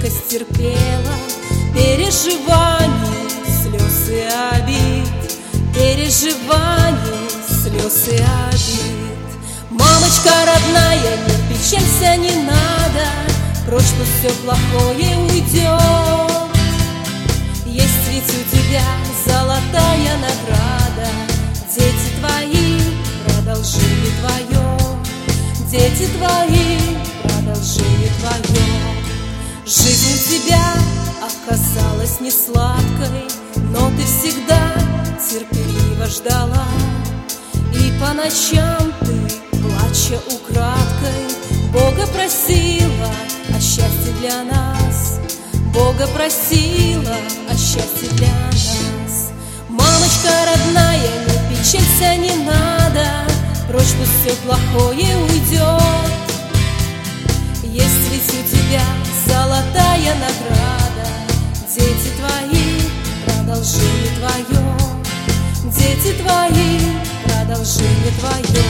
стерпела переживаний, слез и обид, переживаний, слез и обид. Мамочка родная, не печалься, не надо, прочь пусть все плохое уйдет. Есть ведь у тебя золотая награда, дети твои, продолжение твое, дети твои, продолжение твое. Жизнь у тебя оказалась не сладкой, но ты всегда терпеливо ждала. И по ночам ты, плача украдкой, Бога просила о счастье для нас, Бога просила о счастье для нас. Мамочка родная, не печалься, не надо, прочь пусть все плохое уйдет. Есть ведь у тебя золотая награда, дети твои, продолжение твое, дети твои, продолжение твое.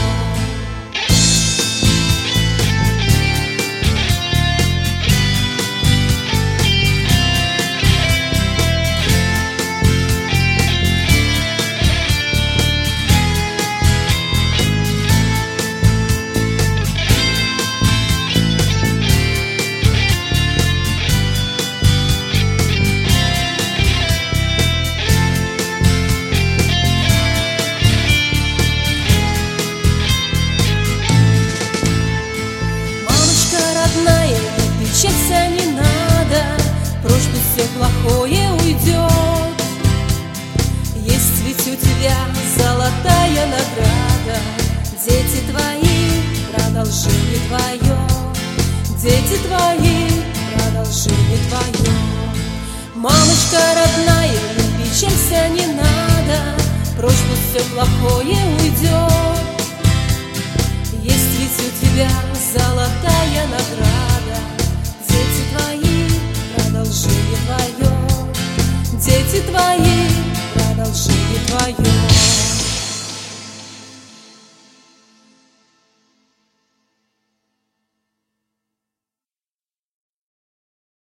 Печалься не надо, прочь пусть все плохое уйдет. Есть ведь у тебя золотая награда, дети твои, продолжение твое, дети твои, продолжение твое. Мамочка родная, не печалься не надо, прочь пусть все плохое уйдет. Есть ведь у тебя золотая награда, дети твои, продолжение твое, дети твои, продолжение твое.